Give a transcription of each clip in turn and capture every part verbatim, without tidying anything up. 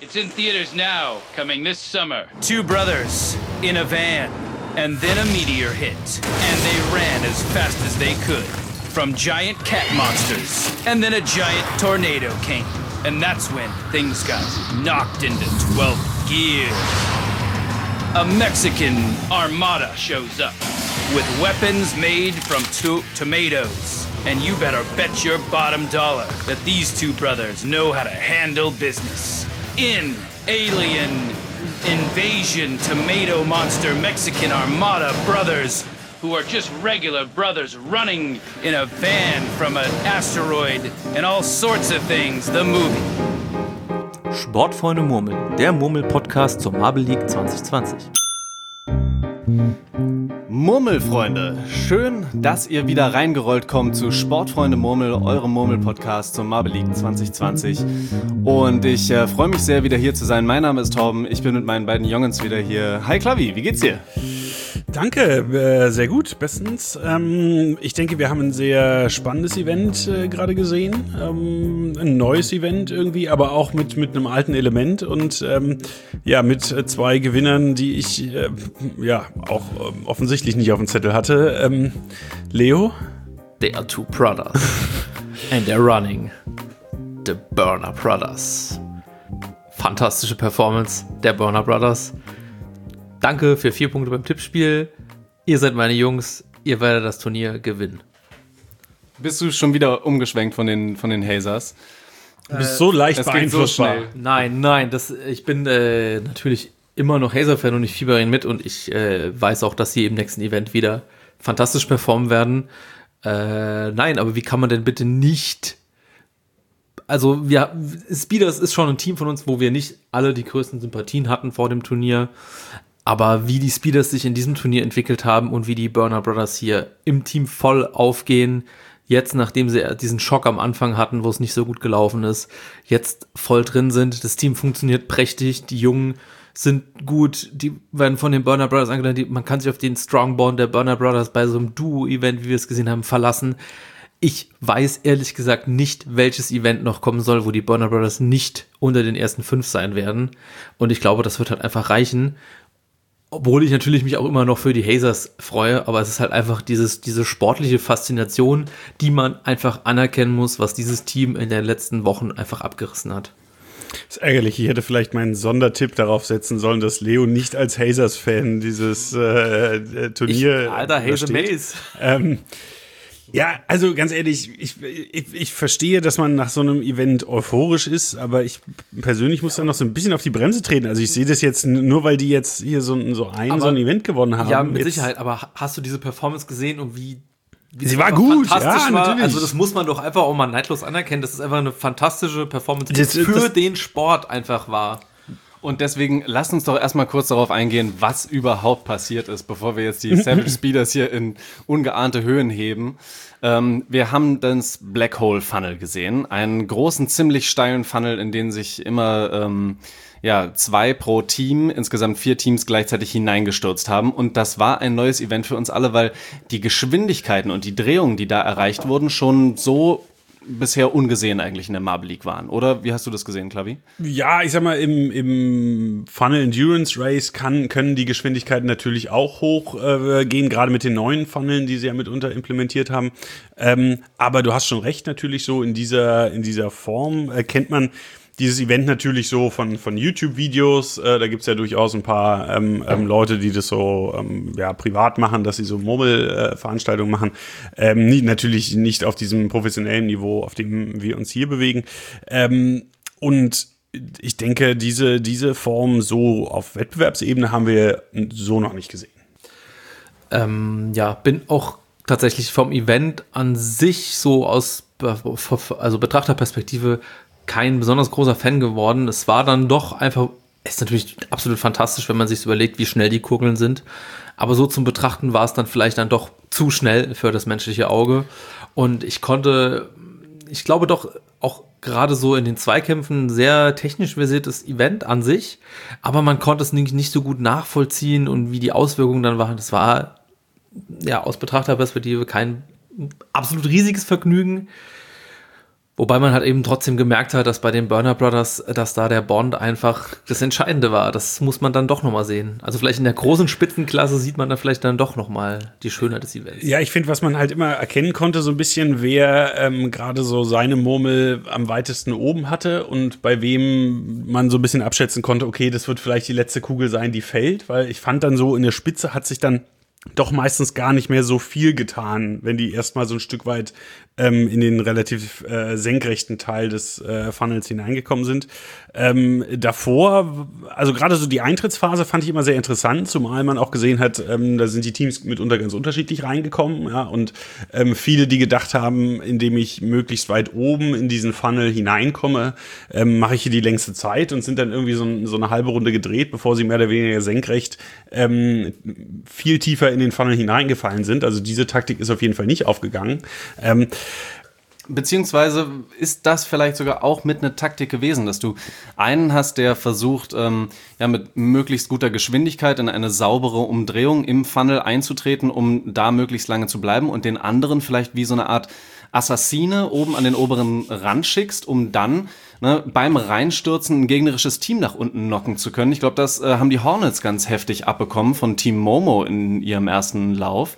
It's in theaters now, coming this summer. Two brothers in a van, and then a meteor hit, and they ran as fast as they could from giant cat monsters, and then a giant tornado came, and that's when things got knocked into twelve gear. A Mexican armada shows up with weapons made from to- tomatoes, and you better bet your bottom dollar that these two brothers know how to handle business. In Alien Invasion Tomato Monster Mexican Armada Brothers, who are just regular brothers running in a van from an asteroid and all sorts of things, the movie. Sportfreunde Murmeln, der Murmel-Podcast zur Marble League zwanzig zwanzig. Murmelfreunde, schön, dass ihr wieder reingerollt kommt zu Sportfreunde Murmel, eurem Murmel-Podcast zur Marble League zwanzig zwanzig. Und ich äh, freue mich sehr, wieder hier zu sein. Mein Name ist Torben, ich bin mit meinen beiden Jungens wieder hier. Hi Klavi, wie geht's dir? Danke, äh, sehr gut, bestens. Ähm, ich denke, wir haben ein sehr spannendes Event äh, gerade gesehen. Ähm, ein neues Event irgendwie, aber auch mit, mit einem alten Element und ähm, ja, mit äh, zwei Gewinnern, die ich äh, ja auch äh, offensichtlich nicht auf dem Zettel hatte. Ähm, Leo? They are two brothers. And they're running. The Burner Brothers. Fantastische Performance der Burner Brothers. Danke für vier Punkte beim Tippspiel. Ihr seid meine Jungs. Ihr werdet das Turnier gewinnen. Bist du schon wieder umgeschwenkt von den, von den Hazers? Du bist so leicht das geht so beeinflussbar. schnell. Nein, nein, das, ich bin äh, natürlich immer noch Hazer-Fan und ich fieber ihn mit und ich äh, weiß auch, dass sie im nächsten Event wieder fantastisch performen werden. Äh, nein, aber wie kann man denn bitte nicht... Also, wir, Speeders ist schon ein Team von uns, wo wir nicht alle die größten Sympathien hatten vor dem Turnier. Aber wie die Speeders sich in diesem Turnier entwickelt haben und wie die Burner Brothers hier im Team voll aufgehen, jetzt nachdem sie diesen Schock am Anfang hatten, wo es nicht so gut gelaufen ist, jetzt voll drin sind. Das Team funktioniert prächtig, die Jungen sind gut, die werden von den Burner Brothers angeleitet. Man kann sich auf den Strong Bond der Burner Brothers bei so einem Duo-Event, wie wir es gesehen haben, verlassen. Ich weiß ehrlich gesagt nicht, welches Event noch kommen soll, wo die Burner Brothers nicht unter den ersten fünf sein werden. Und ich glaube, das wird halt einfach reichen. Obwohl ich natürlich mich auch immer noch für die Hazers freue, aber es ist halt einfach dieses, diese sportliche Faszination, die man einfach anerkennen muss, was dieses Team in den letzten Wochen einfach abgerissen hat. Das ist ärgerlich. Ich hätte vielleicht meinen Sondertipp darauf setzen sollen, dass Leo nicht als Hazers-Fan dieses äh, Turnier Ich, Alter, Hazer übersteht. Maze. Ähm, Ja, also ganz ehrlich, ich, ich, ich verstehe, dass man nach so einem Event euphorisch ist, aber ich persönlich muss dann noch so ein bisschen auf die Bremse treten. Also ich sehe das jetzt nur, weil die jetzt hier so, so ein, Aber- so ein Event gewonnen haben. Ja, mit jetzt, Sicherheit, aber hast du diese Performance gesehen und wie, wie Sie war einfach gut, fantastisch ja, war? natürlich. Also das muss man doch einfach auch mal neidlos anerkennen, dass es einfach eine fantastische Performance Das- für das- den Sport einfach war. Und deswegen lasst uns doch erstmal kurz darauf eingehen, was überhaupt passiert ist, bevor wir jetzt die Savage Speeders hier in ungeahnte Höhen heben. Ähm, wir haben das Black Hole Funnel gesehen, einen großen, ziemlich steilen Funnel, in den sich immer ähm, ja, zwei pro Team, insgesamt vier Teams gleichzeitig hineingestürzt haben. Und das war ein neues Event für uns alle, weil die Geschwindigkeiten und die Drehungen, die da erreicht wurden, schon so bisher ungesehen eigentlich in der Marble League waren. Oder wie hast du das gesehen, Klavi? Ja, ich sag mal, im, im Funnel Endurance Race kann, können die Geschwindigkeiten natürlich auch hoch äh, gehen, gerade mit den neuen Funneln, die sie ja mitunter implementiert haben. Ähm, aber du hast schon recht, natürlich so in dieser, in dieser Form äh, kennt man dieses Event natürlich so von, von YouTube-Videos. Äh, da gibt's ja durchaus ein paar ähm, ähm, Leute, die das so ähm, ja, privat machen, dass sie so Murmel-Veranstaltungen machen. Ähm, nie, natürlich nicht auf diesem professionellen Niveau, auf dem wir uns hier bewegen. Ähm, und ich denke, diese, diese Form so auf Wettbewerbsebene haben wir so noch nicht gesehen. Ähm, ja, bin auch tatsächlich vom Event an sich so aus also Betrachterperspektive kein besonders großer Fan geworden. Es war dann doch einfach, ist natürlich absolut fantastisch, wenn man sich überlegt, wie schnell die Kugeln sind. Aber so zum Betrachten war es dann vielleicht dann doch zu schnell für das menschliche Auge. Und ich konnte, ich glaube doch auch gerade so in den Zweikämpfen ein sehr technisch versiertes Event an sich. Aber man konnte es nicht, nicht so gut nachvollziehen und wie die Auswirkungen dann waren. Das war ja aus Betrachterperspektive kein absolut riesiges Vergnügen. Wobei man halt eben trotzdem gemerkt hat, dass bei den Burner Brothers, dass da der Bond einfach das Entscheidende war. Das muss man dann doch nochmal sehen. Also vielleicht in der großen Spitzenklasse sieht man da vielleicht dann doch nochmal die Schönheit des Events. Ja, ich finde, was man halt immer erkennen konnte, so ein bisschen, wer ähm, gerade so seine Murmel am weitesten oben hatte und bei wem man so ein bisschen abschätzen konnte, okay, das wird vielleicht die letzte Kugel sein, die fällt. Weil ich fand dann so, in der Spitze hat sich dann doch meistens gar nicht mehr so viel getan, wenn die erstmal so ein Stück weit ähm, in den relativ äh, senkrechten Teil des äh, Funnels hineingekommen sind. Ähm, davor, also gerade so die Eintrittsphase fand ich immer sehr interessant, zumal man auch gesehen hat, ähm, da sind die Teams mitunter ganz unterschiedlich reingekommen, ja, und ähm, viele, die gedacht haben, indem ich möglichst weit oben in diesen Funnel hineinkomme, ähm, mache ich hier die längste Zeit und sind dann irgendwie so, so eine halbe Runde gedreht, bevor sie mehr oder weniger senkrecht ähm, viel tiefer in den Funnel hineingefallen sind. Also diese Taktik ist auf jeden Fall nicht aufgegangen. Ähm, Beziehungsweise ist das vielleicht sogar auch mit einer Taktik gewesen, dass du einen hast, der versucht, ähm, ja, mit möglichst guter Geschwindigkeit in eine saubere Umdrehung im Funnel einzutreten, um da möglichst lange zu bleiben, und den anderen vielleicht wie so eine Art Assassine oben an den oberen Rand schickst, um dann ne, beim Reinstürzen ein gegnerisches Team nach unten knocken zu können. Ich glaube, das äh, haben die Hornets ganz heftig abbekommen von Team Momo in ihrem ersten Lauf.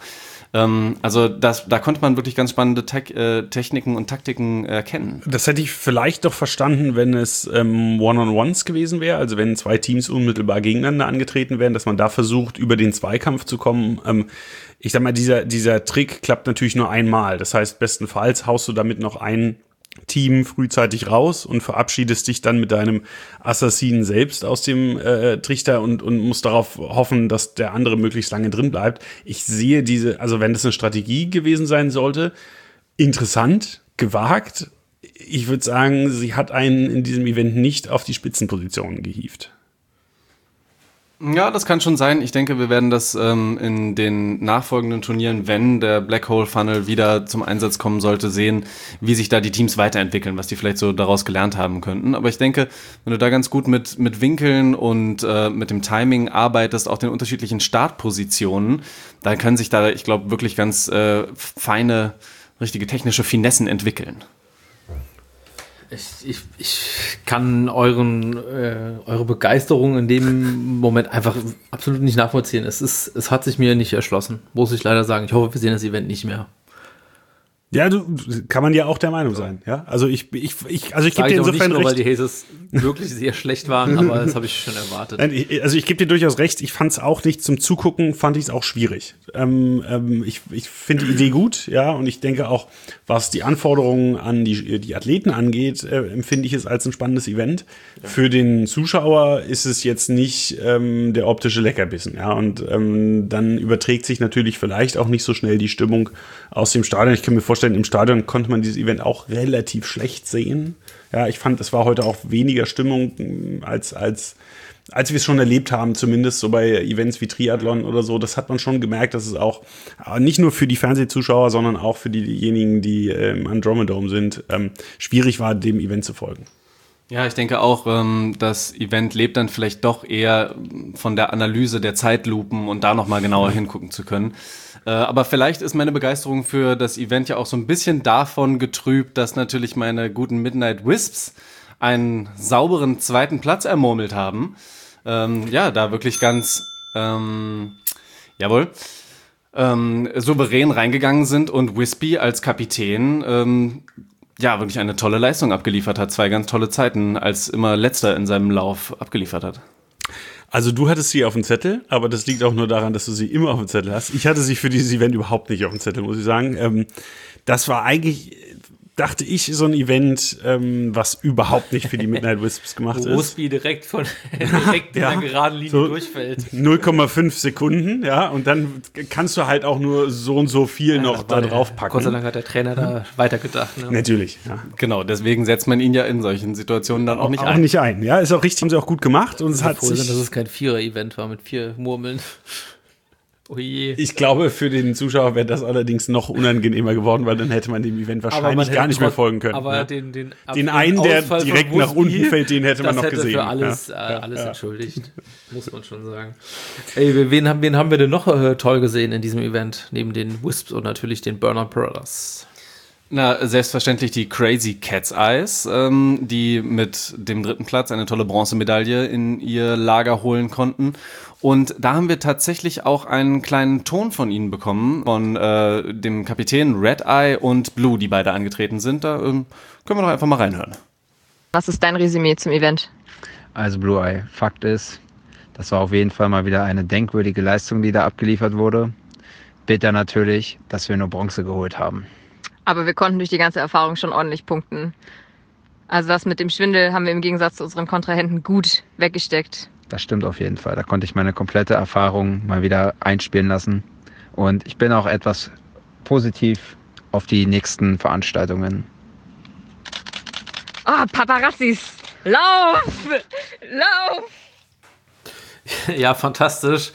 Also das, da konnte man wirklich ganz spannende Te- äh, Techniken und Taktiken erkennen. Das hätte ich vielleicht doch verstanden, wenn es ähm, One-on-Ones gewesen wäre, also wenn zwei Teams unmittelbar gegeneinander angetreten wären, dass man da versucht, über den Zweikampf zu kommen. Ähm, ich sag mal, dieser, dieser Trick klappt natürlich nur einmal. Das heißt, bestenfalls haust du damit noch ein Team frühzeitig raus und verabschiedest dich dann mit deinem Assassinen selbst aus dem äh, Trichter und, und musst darauf hoffen, dass der andere möglichst lange drin bleibt. Ich sehe diese, also wenn das eine Strategie gewesen sein sollte, interessant, gewagt. Ich würde sagen, sie hat einen in diesem Event nicht auf die Spitzenpositionen gehievt. Ja, das kann schon sein. Ich denke, wir werden das ähm, in den nachfolgenden Turnieren, wenn der Black Hole Funnel wieder zum Einsatz kommen sollte, sehen, wie sich da die Teams weiterentwickeln, was die vielleicht so daraus gelernt haben könnten. Aber ich denke, wenn du da ganz gut mit, mit Winkeln und äh, mit dem Timing arbeitest, auch den unterschiedlichen Startpositionen, dann können sich da, ich glaube, wirklich ganz äh, feine, richtige technische Finessen entwickeln. Ich, ich, ich kann euren, äh, eure Begeisterung in dem Moment einfach absolut nicht nachvollziehen. Es ist, es hat sich mir nicht erschlossen, muss ich leider sagen. Ich hoffe, wir sehen das Event nicht mehr. Ja, du, kann man ja auch der Meinung sein, ja. Also ich, ich, ich also ich gebe dir insofern nicht nur, recht, weil die Hazers wirklich sehr schlecht waren, aber das habe ich schon erwartet. Nein, ich, also ich gebe dir durchaus recht. Ich fand es auch nicht zum Zugucken, fand ich es auch schwierig. Ähm, ähm, ich ich finde die Idee gut, ja, und ich denke auch, was die Anforderungen an die die Athleten angeht, äh, empfinde ich es als ein spannendes Event. Ja. Für den Zuschauer ist es jetzt nicht ähm, der optische Leckerbissen, ja, und ähm, dann überträgt sich natürlich vielleicht auch nicht so schnell die Stimmung aus dem Stadion. Ich kann mir vorstellen, im Stadion konnte man dieses Event auch relativ schlecht sehen. Ja, ich fand, es war heute auch weniger Stimmung, als, als, als wir es schon erlebt haben, zumindest so bei Events wie Triathlon oder so. Das hat man schon gemerkt, dass es auch nicht nur für die Fernsehzuschauer, sondern auch für diejenigen, die im Andromedome sind, ähm, schwierig war, dem Event zu folgen. Ja, ich denke auch, ähm, das Event lebt dann vielleicht doch eher von der Analyse der Zeitlupen und da nochmal genauer hingucken zu können. Äh, aber vielleicht ist meine Begeisterung für das Event ja auch so ein bisschen davon getrübt, dass natürlich meine guten Midnight Wisps einen sauberen zweiten Platz ermurmelt haben. Ähm, ja, da wirklich ganz, ähm, jawohl, ähm, souverän reingegangen sind und Wispy als Kapitän ähm, ja, wirklich eine tolle Leistung abgeliefert hat. Zwei ganz tolle Zeiten, als immer Letzter in seinem Lauf abgeliefert hat. Also du hattest sie auf dem Zettel, aber das liegt auch nur daran, dass du sie immer auf dem Zettel hast. Ich hatte sie für dieses Event überhaupt nicht auf dem Zettel, muss ich sagen. Ähm, das war eigentlich, dachte ich, so ein Event, ähm, was überhaupt nicht für die Midnight Wisps gemacht ist. Wo Wispy direkt von direkt in ja, der geraden Linie so durchfällt. null Komma fünf Sekunden, ja, und dann kannst du halt auch nur so und so viel ja, noch da drauf packen. Gott sei Dank hat der Trainer da weitergedacht. Ne? Natürlich, ja. Genau, deswegen setzt man ihn ja in solchen Situationen dann auch nicht auch ein. Auch nicht ein, ja, ist auch richtig, haben sie auch gut gemacht. Und es hat froh sich sind, dass es kein Vierer-Event war mit vier Murmeln. Oh je. Ich glaube, für den Zuschauer wäre das allerdings noch unangenehmer geworden, weil dann hätte man dem Event wahrscheinlich gar nicht mehr folgen können. Aber ja. den, den, den einen, der direkt nach unten fällt, den hätte man noch hätte gesehen. Für alles, ja. äh, alles ja. entschuldigt, muss man schon sagen. Ey, wen haben, wen haben wir denn noch äh, toll gesehen in diesem Event, neben den Wisps und natürlich den Burner Brothers? Na, selbstverständlich die Crazy Cat's Eyes, ähm, die mit dem dritten Platz eine tolle Bronzemedaille in ihr Lager holen konnten. Und da haben wir tatsächlich auch einen kleinen Ton von ihnen bekommen, von äh, dem Kapitän Red Eye und Blue, die beide angetreten sind. Da ähm, können wir doch einfach mal reinhören. Was ist dein Resümee zum Event? Also Blue Eye, Fakt ist, das war auf jeden Fall mal wieder eine denkwürdige Leistung, die da abgeliefert wurde. Bitter natürlich, dass wir nur Bronze geholt haben. Aber wir konnten durch die ganze Erfahrung schon ordentlich punkten. Also das mit dem Schwindel haben wir im Gegensatz zu unseren Kontrahenten gut weggesteckt. Das stimmt auf jeden Fall. Da konnte ich meine komplette Erfahrung mal wieder einspielen lassen. Und ich bin auch etwas positiv auf die nächsten Veranstaltungen. Ah, oh, Paparazzis! Lauf! Lauf! Ja, fantastisch.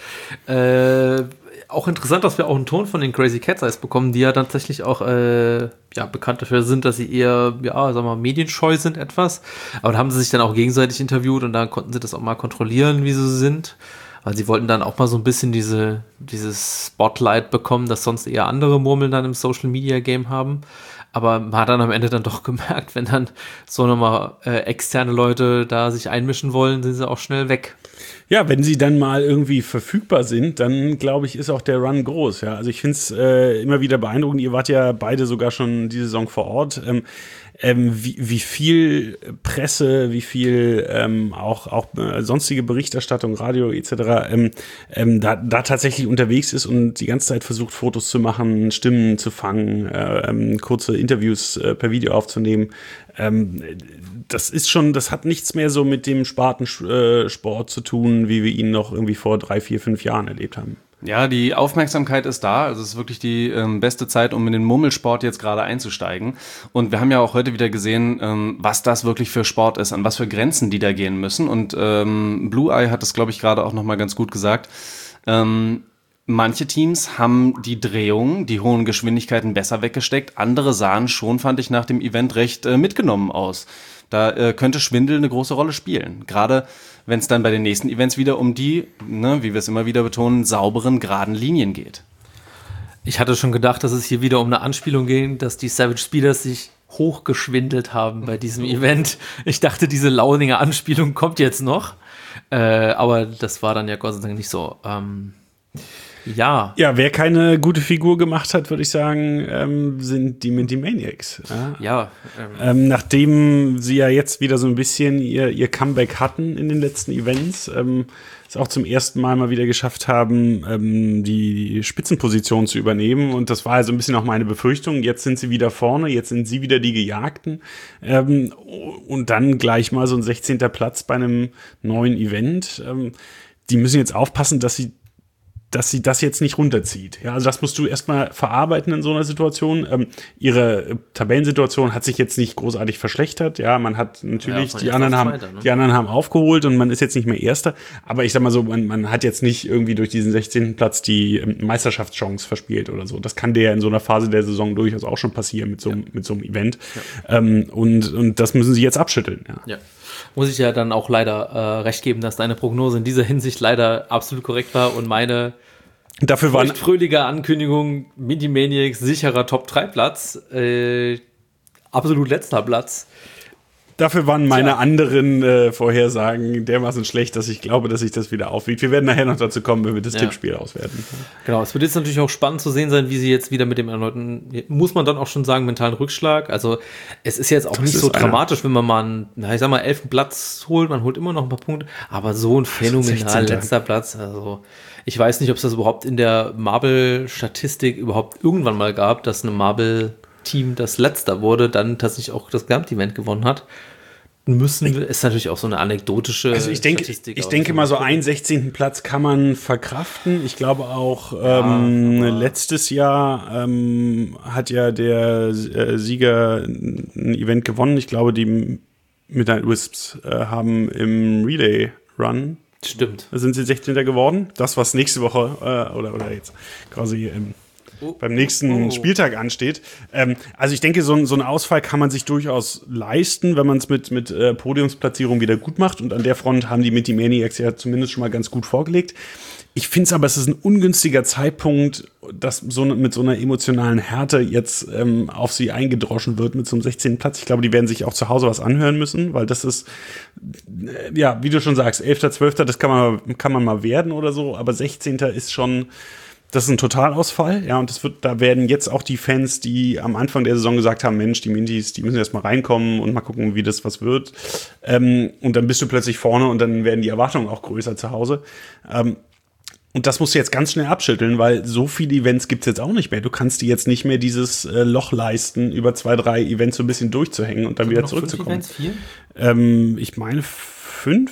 Äh, auch interessant, dass wir auch einen Ton von den Crazy Cat's Eyes bekommen, die ja dann tatsächlich auch äh, ja, bekannt dafür sind, dass sie eher, ja, sagen wir mal, medienscheu sind etwas. Aber da haben sie sich dann auch gegenseitig interviewt und da konnten sie das auch mal kontrollieren, wie sie sind. Weil sie wollten dann auch mal so ein bisschen diese, dieses Spotlight bekommen, das sonst eher andere Murmeln dann im Social Media Game haben. Aber man hat dann am Ende dann doch gemerkt, wenn dann so nochmal äh, externe Leute da sich einmischen wollen, sind sie auch schnell weg. Ja, wenn sie dann mal irgendwie verfügbar sind, dann glaube ich, ist auch der Run groß. Ja, also ich finde es äh, immer wieder beeindruckend. Ihr wart ja beide sogar schon die Saison vor Ort. Ähm, ähm, wie, wie viel Presse, wie viel ähm, auch, auch äh, sonstige Berichterstattung, Radio et cetera ähm, ähm, da, da tatsächlich unterwegs ist und die ganze Zeit versucht, Fotos zu machen, Stimmen zu fangen, äh, ähm, kurze Interviews äh, per Video aufzunehmen. Ähm, das ist schon, das hat nichts mehr so mit dem Spartensport zu tun, wie wir ihn noch irgendwie vor drei, vier, fünf Jahren erlebt haben. Ja, die Aufmerksamkeit ist da. Also es ist wirklich die ähm, beste Zeit, um in den Murmelsport jetzt gerade einzusteigen. Und wir haben ja auch heute wieder gesehen, ähm, was das wirklich für Sport ist, an was für Grenzen die da gehen müssen. Und ähm, Blue Eye hat das, glaube ich, gerade auch nochmal ganz gut gesagt. Ähm, manche Teams haben die Drehung, die hohen Geschwindigkeiten besser weggesteckt. Andere sahen schon, fand ich, nach dem Event recht äh, mitgenommen aus. Da äh, könnte Schwindel eine große Rolle spielen. Gerade wenn es dann bei den nächsten Events wieder um die, ne, wie wir es immer wieder betonen, sauberen, geraden Linien geht. Ich hatte schon gedacht, dass es hier wieder um eine Anspielung ging, dass die Savage Speeders sich hochgeschwindelt haben bei diesem Event. Ich dachte, diese launinge Anspielung kommt jetzt noch. Äh, aber das war dann ja Gott sei Dank nicht so. Ähm, ja. Ja, wer keine gute Figur gemacht hat, würde ich sagen, ähm, sind die Minty Maniacs. Ja. ja ähm. Ähm, nachdem sie ja jetzt wieder so ein bisschen ihr, ihr Comeback hatten in den letzten Events, ähm, es auch zum ersten Mal mal wieder geschafft haben, ähm, die Spitzenposition zu übernehmen. Und das war also ein bisschen auch meine Befürchtung. Jetzt sind sie wieder vorne, jetzt sind sie wieder die Gejagten. Ähm, und dann gleich mal so ein sechzehnter Platz bei einem neuen Event. Ähm, die müssen jetzt aufpassen, dass sie dass sie das jetzt nicht runterzieht. Ja, also das musst du erstmal verarbeiten in so einer Situation. Ähm, ihre Tabellensituation hat sich jetzt nicht großartig verschlechtert. Ja, man hat natürlich, ja, die anderen haben, weiter, ne? die anderen haben aufgeholt und man ist jetzt nicht mehr Erster. Aber ich sag mal so, man, man hat jetzt nicht irgendwie durch diesen sechzehnten Platz die ähm, Meisterschaftschance verspielt oder so. Das kann dir in so einer Phase der Saison durchaus auch schon passieren mit so, ja. mit so einem Event. Ja. Ähm, und, und das müssen sie jetzt abschütteln. Ja. ja. Muss ich ja dann auch leider äh, recht geben, dass deine Prognose in dieser Hinsicht leider absolut korrekt war und meine dafür war fröhliche Ankündigung, Minty Maniacs sicherer Top drei Platz, äh, absolut letzter Platz. Dafür waren meine Tja. anderen äh, Vorhersagen dermaßen schlecht, dass ich glaube, dass sich das wieder aufwiegt. Wir werden nachher noch dazu kommen, wenn wir das ja. Tippspiel auswerten. Genau, es wird jetzt natürlich auch spannend zu sehen sein, wie sie jetzt wieder mit dem erneuten, muss man dann auch schon sagen, mentalen Rückschlag. Also es ist jetzt auch das nicht so dramatisch, einer. wenn man mal einen, na, ich sag mal, elften Platz holt, man holt immer noch ein paar Punkte, aber so ein phänomenal letzter Platz, also ich weiß nicht, ob es das überhaupt in der Marble-Statistik überhaupt irgendwann mal gab, dass eine Marble-Team, das letzter wurde, dann tatsächlich auch das Gesamtevent gewonnen hat. Müssen wir, ist natürlich auch so eine anekdotische also ich denke, Statistik. Ich denke mal, so einen sechzehnten Platz kann man verkraften. Ich glaube auch, ähm, ja, letztes Jahr ähm, hat ja der äh, Sieger ein Event gewonnen. Ich glaube, die Midnight Wisps äh, haben im Relay-Run Stimmt. Da sind sie sechzehnter geworden. Das, was nächste Woche äh, oder, oder jetzt quasi ähm, oh, beim nächsten oh. Spieltag ansteht. Ähm, also ich denke, so ein, so ein Ausfall kann man sich durchaus leisten, wenn man es mit, mit äh, Podiumsplatzierung wieder gut macht. Und an der Front haben die Minty Maniacs ja zumindest schon mal ganz gut vorgelegt. Ich finde es aber, es ist ein ungünstiger Zeitpunkt, dass so ne, mit so einer emotionalen Härte jetzt ähm, auf sie eingedroschen wird mit so einem sechzehnten Platz. Ich glaube, die werden sich auch zu Hause was anhören müssen, weil das ist, äh, ja, wie du schon sagst, elfter, zwölfter, das kann man, kann man mal werden oder so, aber sechzehnter ist schon, das ist ein Totalausfall, ja, und das wird, da werden jetzt auch die Fans, die am Anfang der Saison gesagt haben, Mensch, die Minties, die müssen erst mal reinkommen und mal gucken, wie das was wird. Ähm, und dann bist du plötzlich vorne und dann werden die Erwartungen auch größer zu Hause. Ähm, Und das musst du jetzt ganz schnell abschütteln, weil so viele Events gibt's jetzt auch nicht mehr. Du kannst dir jetzt nicht mehr dieses äh, Loch leisten, über zwei, drei Events so ein bisschen durchzuhängen und dann wieder zurückzukommen. Fünf Events, vier? Ähm, ich meine fünf.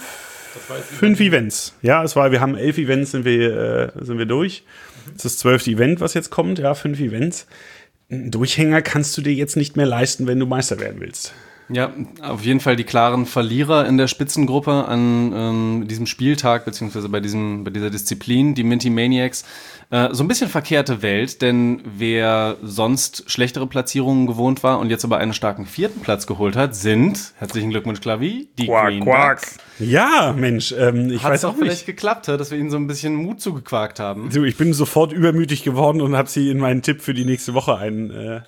Fünf Events. Ja, es war, wir haben elf Events, sind wir, äh, sind wir durch. Das ist das zwölfte Event, was jetzt kommt. Ja, fünf Events. Einen Durchhänger kannst du dir jetzt nicht mehr leisten, wenn du Meister werden willst. Ja, auf jeden Fall die klaren Verlierer in der Spitzengruppe an ähm, diesem Spieltag, beziehungsweise bei, diesem, bei dieser Disziplin, die Minty Maniacs. Äh, so ein bisschen verkehrte Welt, denn wer sonst schlechtere Platzierungen gewohnt war und jetzt aber einen starken vierten Platz geholt hat, sind, herzlichen Glückwunsch, Klavi, die Quack, Green Quack. Ducks. Ja, Mensch, ähm, ich Hat's weiß auch auch nicht. vielleicht geklappt, dass wir ihnen so ein bisschen Mut zugequakt haben. So, ich bin sofort übermütig geworden und habe sie in meinen Tipp für die nächste Woche ein, äh,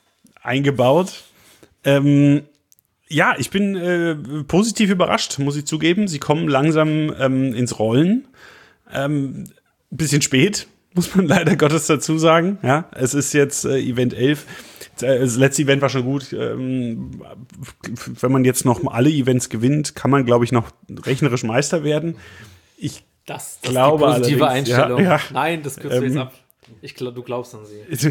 eingebaut. Ähm, Ja, ich bin äh, positiv überrascht, muss ich zugeben. Sie kommen langsam ähm, ins Rollen. Ähm, bisschen spät, muss man leider Gottes dazu sagen. Ja, es ist jetzt äh, Event elf. Das letzte Event war schon gut. Ähm, wenn man jetzt noch alle Events gewinnt, kann man, glaube ich, noch rechnerisch Meister werden. Ich Das, das glaube ist die positive Einstellung. Ja, ja. Nein, das kürzt du Ähm, jetzt ab. Ich glaub, du glaubst an sie.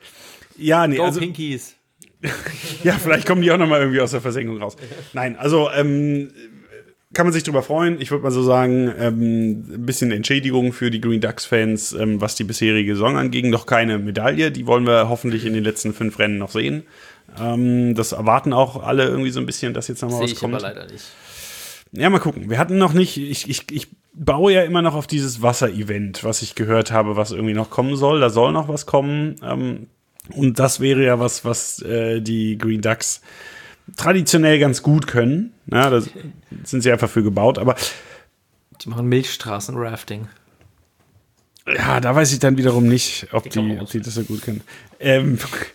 Ja, nee, Go also Pinkies. ja, vielleicht kommen die auch noch mal irgendwie aus der Versenkung raus. Nein, also ähm, kann man sich drüber freuen. Ich würde mal so sagen, ähm, ein bisschen Entschädigung für die Green Ducks-Fans, ähm, was die bisherige Saison anging. Noch keine Medaille, die wollen wir hoffentlich in den letzten fünf Rennen noch sehen. Ähm, das erwarten auch alle irgendwie so ein bisschen, dass jetzt noch mal was kommt. Sehe ich aber leider nicht. Ja, mal gucken. Wir hatten noch nicht, ich, ich, ich baue ja immer noch auf dieses Wasser-Event, was ich gehört habe, was irgendwie noch kommen soll. Da soll noch was kommen. Ähm, Und das wäre ja was, was äh, die Green Ducks traditionell ganz gut können. Ja, da sind sie einfach für gebaut. Aber Die machen Milchstraßen-Rafting. ja, da weiß ich dann wiederum nicht, ob die, ob die das so gut können. Ähm,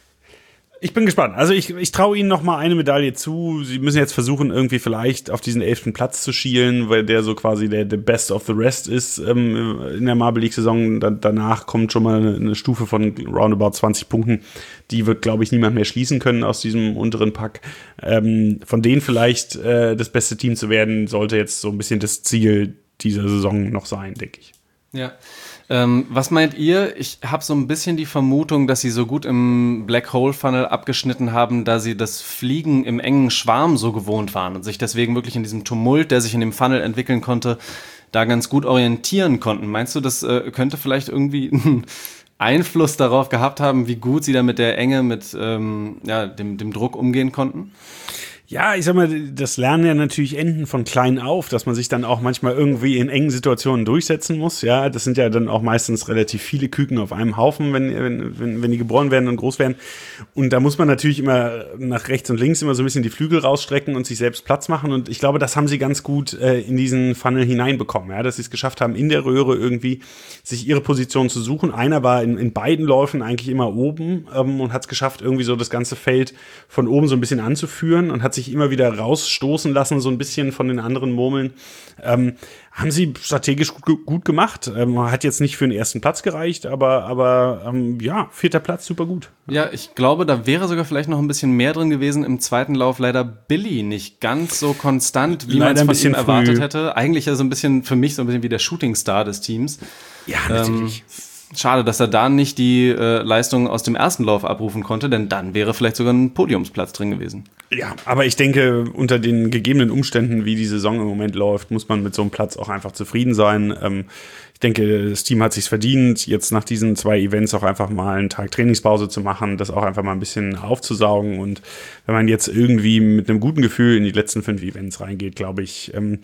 ich bin gespannt. Also ich, ich traue ihnen noch mal eine Medaille zu. Sie müssen jetzt versuchen, irgendwie vielleicht auf diesen elften Platz zu schielen, weil der so quasi der, der Best of the Rest ist ähm, in der Marble League-Saison. Da, danach kommt schon mal eine, eine Stufe von roundabout zwanzig Punkten. Die wird, glaube ich, niemand mehr schließen können aus diesem unteren Pack. Ähm, von denen vielleicht äh, das beste Team zu werden, sollte jetzt so ein bisschen das Ziel dieser Saison noch sein, denke ich. Ja. Ähm, was meint ihr? Ich habe so ein bisschen die Vermutung, dass sie so gut im Black Hole Funnel abgeschnitten haben, da sie das Fliegen im engen Schwarm so gewohnt waren und sich deswegen wirklich in diesem Tumult, der sich in dem Funnel entwickeln konnte, da ganz gut orientieren konnten. Meinst du, das äh, könnte vielleicht irgendwie einen Einfluss darauf gehabt haben, wie gut sie da mit der Enge, mit ähm, ja, dem, dem Druck umgehen konnten? Ja, ich sag mal, das lernen ja natürlich Enten von klein auf, dass man sich dann auch manchmal irgendwie in engen Situationen durchsetzen muss. Ja, das sind ja dann auch meistens relativ viele Küken auf einem Haufen, wenn, wenn, wenn die geboren werden und groß werden. Und da muss man natürlich immer nach rechts und links immer so ein bisschen die Flügel rausstrecken und sich selbst Platz machen. Und ich glaube, das haben sie ganz gut äh, in diesen Funnel hineinbekommen, ja, dass sie es geschafft haben, in der Röhre irgendwie sich ihre Position zu suchen. Einer war in, in beiden Läufen eigentlich immer oben ähm, und hat es geschafft, irgendwie so das ganze Feld von oben so ein bisschen anzuführen und hat sich immer wieder rausstoßen lassen, so ein bisschen von den anderen Murmeln. Ähm, haben sie strategisch gut, gut gemacht. Ähm, hat jetzt nicht für den ersten Platz gereicht, aber, aber ähm, ja, vierter Platz, super gut. Ja, ich glaube, da wäre sogar vielleicht noch ein bisschen mehr drin gewesen. Im zweiten Lauf leider Billy nicht ganz so konstant, wie man es von ihm erwartet hätte. Eigentlich ja so ein bisschen, für mich so ein bisschen wie der Shootingstar des Teams. Ja, natürlich. Ähm, Schade, dass er da nicht die äh, Leistung aus dem ersten Lauf abrufen konnte, denn dann wäre vielleicht sogar ein Podiumsplatz drin gewesen. Ja, aber ich denke, unter den gegebenen Umständen, wie die Saison im Moment läuft, muss man mit so einem Platz auch einfach zufrieden sein. Ähm, ich denke, das Team hat sich's verdient, jetzt nach diesen zwei Events auch einfach mal einen Tag Trainingspause zu machen, das auch einfach mal ein bisschen aufzusaugen. Und wenn man jetzt irgendwie mit einem guten Gefühl in die letzten fünf Events reingeht, glaube ich, ähm,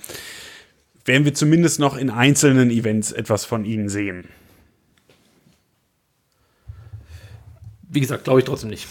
werden wir zumindest noch in einzelnen Events etwas von ihnen sehen. wie gesagt, glaube ich trotzdem nicht.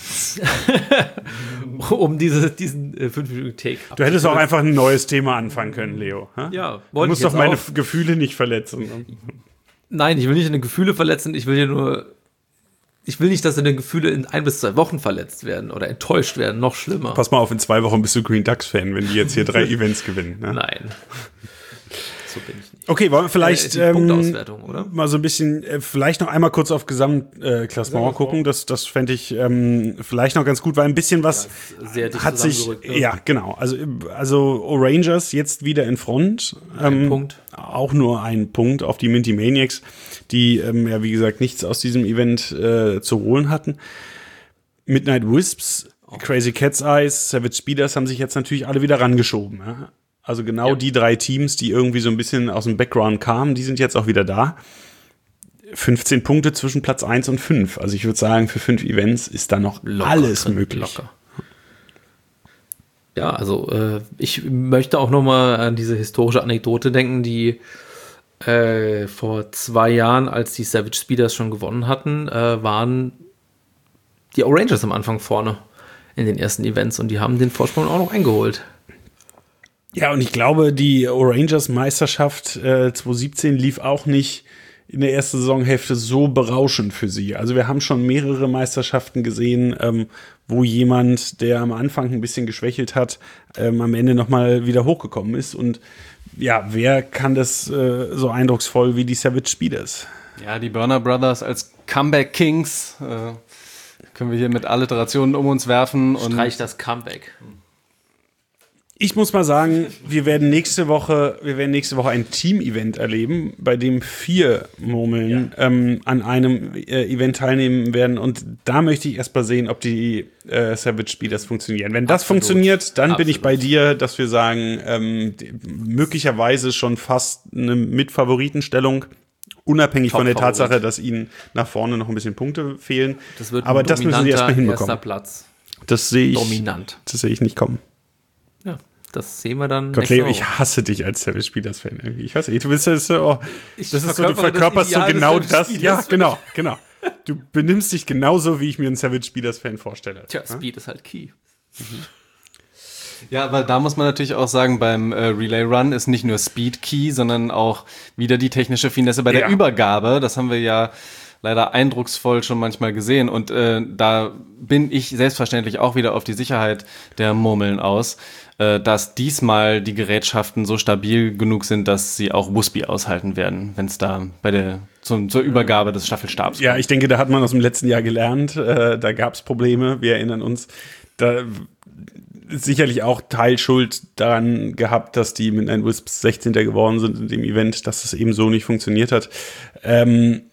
um diese, diesen äh, fünfminütigen Take. Du hättest auch einfach ein neues Thema anfangen können, Leo. Ha? Ja, du musst doch meine auch. Gefühle nicht verletzen. Nein, ich will nicht deine Gefühle verletzen, ich will dir nur, ich will nicht, dass deine Gefühle in ein bis zwei Wochen verletzt werden oder enttäuscht werden, noch schlimmer. Pass mal auf, in zwei Wochen bist du Green Ducks-Fan, wenn die jetzt hier drei Events gewinnen. Ne? Nein. So bin ich nicht. Okay, wollen wir vielleicht äh, Punktauswertung, oder? mal so ein bisschen, äh, vielleicht noch einmal kurz auf Gesamtklassement äh, gucken. Das, das fände ich ähm, vielleicht noch ganz gut, weil ein bisschen was ja, sehr dicht hat sich, ne? ja genau. Also also Rangers jetzt wieder in Front. Ein ähm, Punkt. Auch nur ein Punkt auf die Minty Maniacs, die ähm, ja wie gesagt nichts aus diesem Event äh, zu holen hatten. Midnight Wisps, oh. Crazy Cat's Eyes, Savage Speeders haben sich jetzt natürlich alle wieder rangeschoben. Ja? Also genau ja. die drei Teams, die irgendwie so ein bisschen aus dem Background kamen, die sind jetzt auch wieder da. fünfzehn Punkte zwischen Platz eins und fünf. Also ich würde sagen, für fünf Events ist da noch locker alles drin, möglich. Locker. Ja, also äh, ich möchte auch noch mal an diese historische Anekdote denken, die äh, vor zwei Jahren, als die Savage Speeders schon gewonnen hatten, äh, waren die Rangers am Anfang vorne in den ersten Events und die haben den Vorsprung auch noch eingeholt. Ja, und ich glaube, die Rangers-Meisterschaft äh, zwanzig siebzehn lief auch nicht in der ersten Saisonhälfte so berauschend für sie. Also wir haben schon mehrere Meisterschaften gesehen, ähm, wo jemand, der am Anfang ein bisschen geschwächelt hat, ähm, am Ende nochmal wieder hochgekommen ist. Und ja, wer kann das äh, so eindrucksvoll wie die Savage Speeders? Ja, die Burner Brothers als Comeback Kings äh, können wir hier mit Alliterationen um uns werfen. Streich das Comeback. Ich muss mal sagen, wir werden nächste Woche, wir werden nächste Woche ein Team-Event erleben, bei dem vier Murmeln ja. ähm, an einem äh, Event teilnehmen werden. Und da möchte ich erst mal sehen, ob die äh, Savage Speeders funktionieren. Wenn das Absolut. funktioniert, dann Absolut. bin ich bei dir, dass wir sagen, ähm, die, möglicherweise schon fast eine Mitfavoritenstellung, unabhängig Top von der Favorit. Tatsache, dass ihnen nach vorne noch ein bisschen Punkte fehlen. Das wird ein Aber das müssen sie erstmal hinbekommen. Platz. Das sehe ich. Dominant. Das sehe ich nicht kommen. Ja. Das sehen wir dann. Gott, Leo, ich hasse dich als Savage Speeders-Fan irgendwie. Ich hasse dich. Du bist das so, oh, das ist so, du verkörperst so genau das. Ja, genau, genau. Du benimmst dich genauso, wie ich mir einen Savage Speeders-Fan vorstelle. Tja, ja? Speed ist halt key. Mhm. Ja, aber da muss man natürlich auch sagen, beim äh, Relay Run ist nicht nur Speed key, sondern auch wieder die technische Finesse bei der ja. Übergabe. Das haben wir ja leider eindrucksvoll schon manchmal gesehen. Und äh, da bin ich selbstverständlich auch wieder auf die Sicherheit der Murmeln aus, äh, dass diesmal die Gerätschaften so stabil genug sind, dass sie auch Wuspy aushalten werden, wenn es da bei der zum, zur Übergabe des Staffelstabs kommt. Ja, ich denke, da hat man aus dem letzten Jahr gelernt. Äh, da gab es Probleme, wir erinnern uns. Da sicherlich auch Teilschuld daran gehabt, dass die mit einem Wisps sechzehnter geworden sind in dem Event, dass es eben so nicht funktioniert hat. Ähm,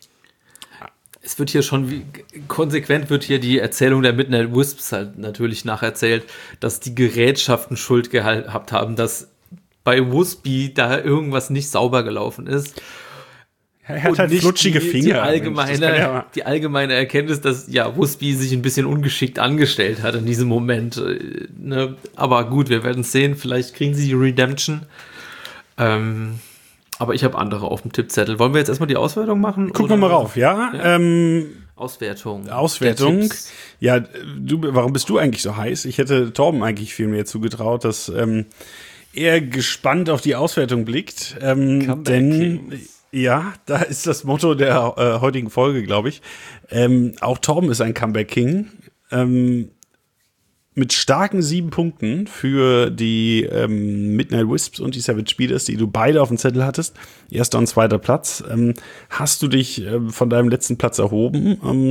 Es wird hier schon, wie, konsequent wird hier die Erzählung der Midnight Wisps halt natürlich nacherzählt, dass die Gerätschaften Schuld gehabt haben, dass bei Wuspy da irgendwas nicht sauber gelaufen ist. Er hat und halt nicht flutschige die, Finger. Die allgemeine, ja die allgemeine Erkenntnis, dass ja Wuspy sich ein bisschen ungeschickt angestellt hat in diesem Moment. Ne? Aber gut, wir werden es sehen. Vielleicht kriegen sie die Redemption. Ähm, aber ich habe andere auf dem Tippzettel. Wollen wir jetzt erstmal die Auswertung machen? Gucken wir mal rauf, ja? ja. Ähm, Auswertung. Auswertung. Ja, du, warum bist du eigentlich so heiß? Ich hätte Torben eigentlich viel mehr zugetraut, dass ähm, er gespannt auf die Auswertung blickt. Ähm, denn Kings. Ja, da ist das Motto der äh, heutigen Folge, glaube ich. Ähm, auch Torben ist ein Comeback King. Ähm, mit starken sieben Punkten für die ähm, Midnight Wisps und die Savage Speeders, die du beide auf dem Zettel hattest. Erster und zweiter Platz. Ähm, hast du dich ähm, von deinem letzten Platz erhoben? Ähm,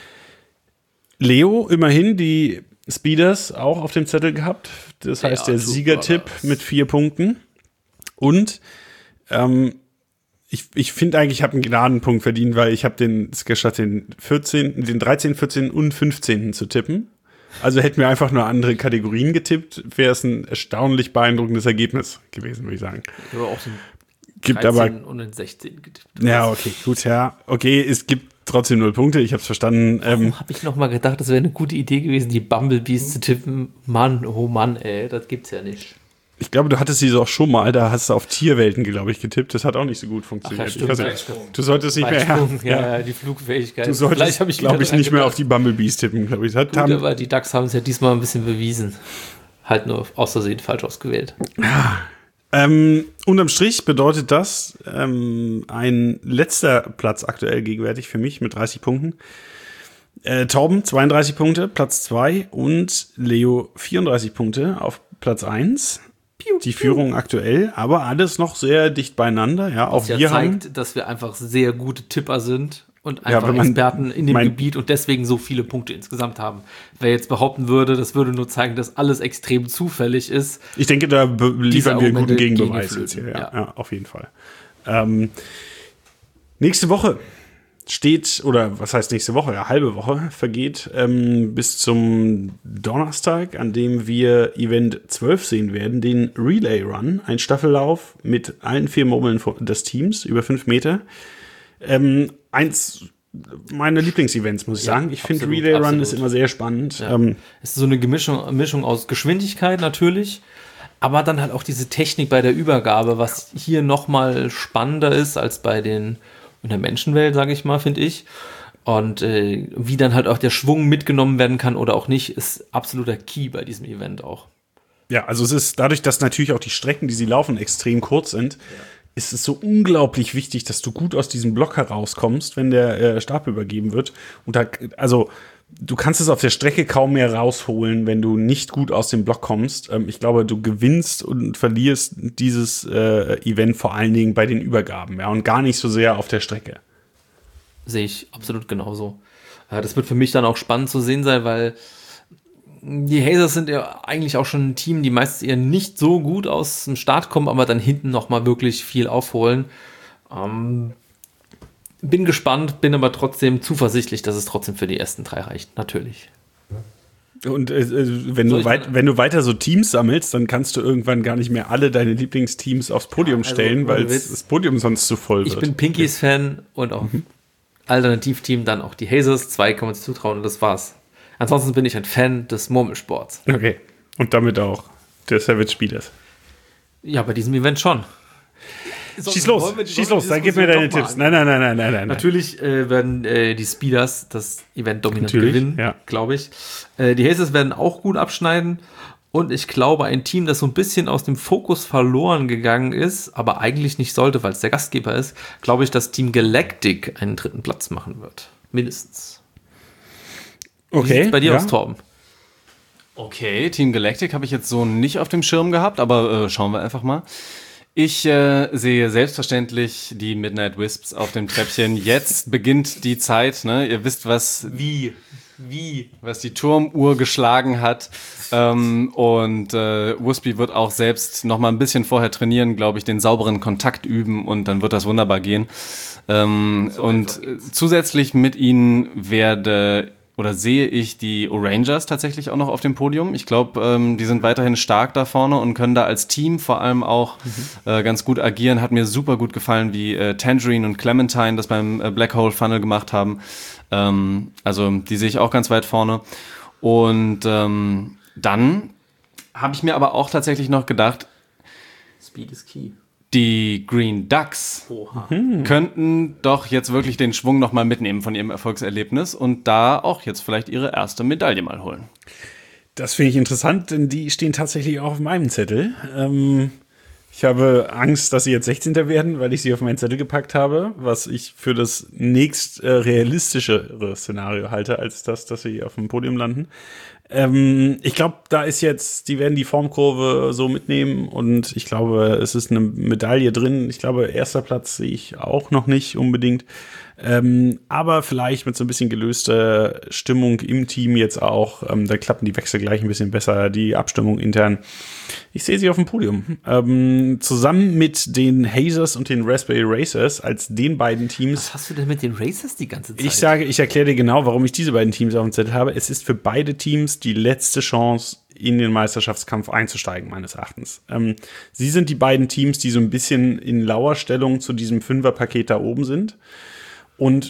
Leo, immerhin die Speeders auch auf dem Zettel gehabt. Das heißt, ja, der Siegertipp mit vier Punkten. Und ähm, Ich, ich finde eigentlich, ich habe einen Gnadenpunkt verdient, weil ich habe den es geschafft, den vierzehnten, den dreizehnten, vierzehnten und fünfzehnten zu tippen. Also hätten wir einfach nur andere Kategorien getippt, wäre es ein erstaunlich beeindruckendes Ergebnis gewesen, würde ich sagen. Ich habe auch den gibt aber und den sechzehnten getippt. Ja, okay, gut, ja. Okay, es gibt trotzdem null Punkte, ich habe es verstanden. Warum ähm, habe ich noch mal gedacht, das wäre eine gute Idee gewesen, die Bumblebees zu tippen? Mann, oh Mann, ey, das gibt's ja nicht. Ich glaube, du hattest sie auch schon mal, da hast du auf Tierwelten, glaube ich, getippt. Das hat auch nicht so gut Ach, funktioniert. ja, stimmt, ich weiß nicht, du solltest nicht mehr, Weitsprung, ja, ja, ja, die Flugfähigkeit. du solltest, Vielleicht ich glaube ich, wieder nicht dran mehr auf gedacht. die Bumblebees tippen, glaube ich. Das hat, Gut, haben, aber die Ducks haben es ja diesmal ein bisschen bewiesen. Halt nur aus Versehen falsch ausgewählt. ähm, unterm Strich bedeutet das ähm, ein letzter Platz aktuell gegenwärtig für mich mit dreißig Punkten. Äh, Torben zweiunddreißig Punkte, Platz zwei und Leo vierunddreißig Punkte auf Platz eins. Die Führung aktuell, aber alles noch sehr dicht beieinander. Ja, auch Was ja wir zeigt, haben, dass wir einfach sehr gute Tipper sind und Ja, einfach wenn man- Experten in dem mein- Gebiet und deswegen so viele Punkte insgesamt haben. Wer jetzt behaupten würde, das würde nur zeigen, dass alles extrem zufällig ist. ich denke, da be- liefern wir einen guten Argumente Gegenbeweis gehen jetzt hier. flöten, Ja, ja. ja, auf jeden Fall. Ähm, nächste Woche steht, oder was heißt nächste Woche? Ja, halbe Woche vergeht ähm, bis zum Donnerstag, an dem wir Event zwölf sehen werden, den Relay Run, ein Staffellauf mit allen vier Murmeln des Teams über fünf Meter. Ähm, eins meiner Lieblingsevents, muss ich Ja, sagen. Ich finde absolut, Relay Run absolut. ist immer sehr spannend. Ja. Ähm, Es ist so eine Gemischung, Mischung aus Geschwindigkeit natürlich, aber dann halt auch diese Technik bei der Übergabe, was hier nochmal spannender ist als bei den in der Menschenwelt, sage ich mal, finde ich. Und äh, wie dann halt auch der Schwung mitgenommen werden kann oder auch nicht, ist absoluter Key bei diesem Event auch. Ja, also es ist dadurch, dass natürlich auch die Strecken, die sie laufen, extrem kurz sind, ist es so unglaublich wichtig, dass du gut aus diesem Block herauskommst, wenn der äh, Stab übergeben wird. Und da, also du kannst es auf der Strecke kaum mehr rausholen, wenn du nicht gut aus dem Block kommst. Ähm, ich glaube, du gewinnst und verlierst dieses äh, Event vor allen Dingen bei den Übergaben, ja, und gar nicht so sehr auf der Strecke. Sehe ich absolut genauso. Ja, das wird für mich dann auch spannend zu sehen sein, weil die Hazers sind ja eigentlich auch schon ein Team, die meistens eher nicht so gut aus dem Start kommen, aber dann hinten nochmal wirklich viel aufholen. Ähm, bin gespannt, bin aber trotzdem zuversichtlich, dass es trotzdem für die ersten drei reicht. Natürlich. Und äh, äh, wenn, Soll du ich weit, dann- wenn du weiter so Teams sammelst, dann kannst du irgendwann gar nicht mehr alle deine Lieblingsteams aufs Podium Ja, also, stellen, weil ohne Witz. das Podium sonst zu voll wird. Ich bin Pinkies-Fan und auch Alternativteam dann auch die Hazers. Zwei kann man sich zutrauen und das war's. Ansonsten bin ich ein Fan des Murmelsports. Okay. Und damit auch der Savage Speeders. Ja, bei diesem Event schon. Schieß los, schieß los, dann gib mir deine Tipps. Nein, nein, nein, nein, nein, nein. Natürlich äh, werden äh, die Speeders das Event dominant Natürlich, gewinnen, ja. glaube ich. Äh, die Hazers werden auch gut abschneiden. Und ich glaube, ein Team, das so ein bisschen aus dem Fokus verloren gegangen ist, aber eigentlich nicht sollte, weil es der Gastgeber ist, glaube ich, dass Team Galactic einen dritten Platz machen wird. Mindestens. Wie Okay. sieht's bei dir ja. aus, Torben? Okay, Team Galactic habe ich jetzt so nicht auf dem Schirm gehabt, aber äh, schauen wir einfach mal. Ich äh, sehe selbstverständlich die Midnight Wisps auf dem Treppchen. Jetzt beginnt die Zeit, ne? Ihr wisst, was Wie? Wie? was die Turmuhr geschlagen hat. Ähm, und äh, Wispy wird auch selbst noch mal ein bisschen vorher trainieren, glaube ich, den sauberen Kontakt üben und dann wird das wunderbar gehen. Ähm, und äh, zusätzlich mit ihnen werde oder sehe ich die Orangers tatsächlich auch noch auf dem Podium. Ich glaube, ähm, die sind weiterhin stark da vorne und können da als Team vor allem auch äh, ganz gut agieren. Hat mir super gut gefallen, wie äh, Tangerine und Clementine das beim äh, Black Hole Funnel gemacht haben. Ähm, also die sehe ich auch ganz weit vorne. Und ähm, dann habe ich mir aber auch tatsächlich noch gedacht, Speed is key. die Green Ducks Oha. könnten doch jetzt wirklich den Schwung noch mal mitnehmen von ihrem Erfolgserlebnis und da auch jetzt vielleicht ihre erste Medaille mal holen. Das finde ich interessant, denn die stehen tatsächlich auch auf meinem Zettel. Ähm, ich habe Angst, dass sie jetzt sechzehnter werden, weil ich sie auf meinen Zettel gepackt habe, was ich für das nächst äh, realistischere Szenario halte, als das, dass sie auf dem Podium landen. Ähm, ich glaube, da ist jetzt, die werden die Formkurve so mitnehmen und ich glaube, es ist eine Medaille drin. Ich glaube, erster Platz sehe ich auch noch nicht unbedingt. Ähm, aber vielleicht mit so ein bisschen gelöster Stimmung im Team jetzt auch. Ähm, da klappen die Wechsel gleich ein bisschen besser, die Abstimmung intern. Ich sehe sie auf dem Podium. Ähm, zusammen mit den Hazers und den Raspberry Racers als den beiden Teams. Was hast du denn mit den Racers die ganze Zeit? Ich sage, ich erkläre dir genau, warum ich diese beiden Teams auf dem Zettel habe. Es ist für beide Teams die letzte Chance, in den Meisterschaftskampf einzusteigen, meines Erachtens. Ähm, sie sind die beiden Teams, die so ein bisschen in Lauerstellung zu diesem Fünferpaket da oben sind. Und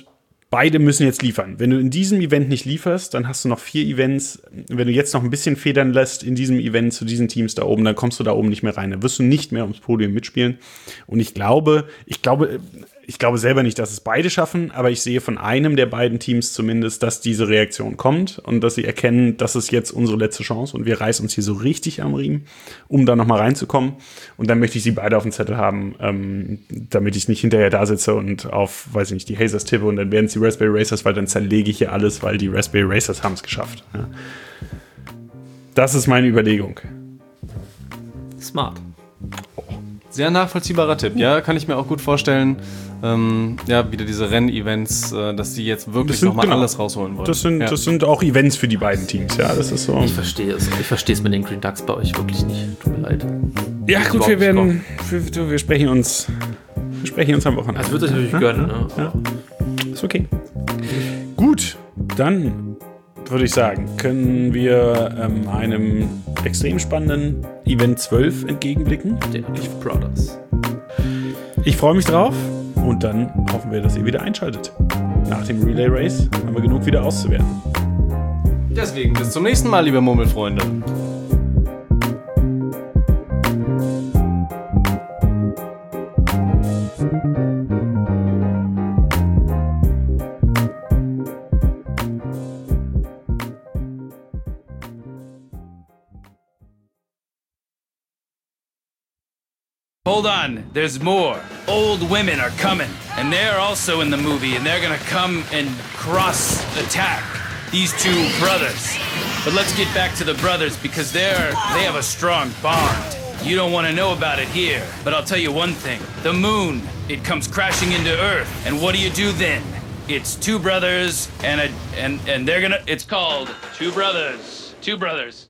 beide müssen jetzt liefern. Wenn du in diesem Event nicht lieferst, dann hast du noch vier Events. Wenn du jetzt noch ein bisschen federn lässt in diesem Event zu diesen Teams da oben, dann kommst du da oben nicht mehr rein. Dann wirst du nicht mehr ums Podium mitspielen. Und ich glaube, ich glaube, ich glaube selber nicht, dass es beide schaffen, aber ich sehe von einem der beiden Teams zumindest, dass diese Reaktion kommt und dass sie erkennen, das ist jetzt unsere letzte Chance und wir reißen uns hier so richtig am Riemen, um da nochmal reinzukommen. Und dann möchte ich sie beide auf dem Zettel haben, ähm, damit ich nicht hinterher da sitze und auf, weiß ich nicht, die Hazers tippe und dann werden es die Raspberry Racers, weil dann zerlege ich hier alles, weil die Raspberry Racers haben es geschafft. Ja. Das ist meine Überlegung. Smart. Sehr nachvollziehbarer Tipp. Ja, kann ich mir auch gut vorstellen. Ähm, ja, wieder diese Rennevents, äh, dass die jetzt wirklich nochmal genau, alles rausholen wollen. Das sind, ja. das sind auch Events für die beiden Teams, ja, das ist so. Ich verstehe es. Ich verstehe es mit den Green Ducks bei euch wirklich nicht. Tut mir leid. Ja, gut, wir werden, wir, wir sprechen uns, wir sprechen uns am Wochenende. Das wird euch natürlich gönnen, ne? Ja. Ist okay. Gut, dann würde ich sagen, können wir ähm, einem extrem spannenden Event zwölf entgegenblicken. Der Leaf Brothers. Ich freue mich drauf und dann hoffen wir, dass ihr wieder einschaltet. Nach dem Relay Race haben wir genug wieder auszuwerten. Deswegen bis zum nächsten Mal, liebe Murmelfreunde. Hold on, there's more. Old women are coming, and they're also in the movie, and they're gonna come and cross-attack these two brothers. But let's get back to the brothers, because they're, they have a strong bond. You don't want to know about it here, but I'll tell you one thing. The moon, it comes crashing into Earth, and what do you do then? It's two brothers, and a, and, and they're gonna, it's called Two Brothers. Two Brothers.